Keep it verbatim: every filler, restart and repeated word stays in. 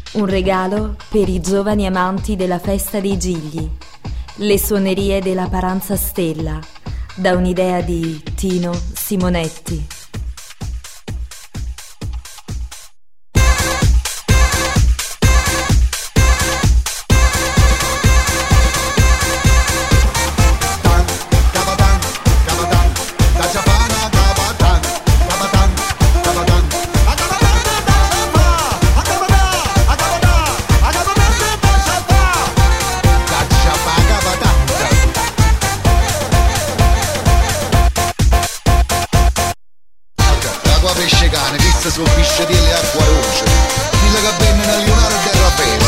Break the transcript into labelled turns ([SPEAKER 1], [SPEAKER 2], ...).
[SPEAKER 1] Un regalo per i giovani amanti della festa dei Gigli. Le suonerie della Paranza Stella, da un'idea di Tino Simonetti.
[SPEAKER 2] Sul pisce di acqua roce, dille che venne nel Leonardo del Raffaele.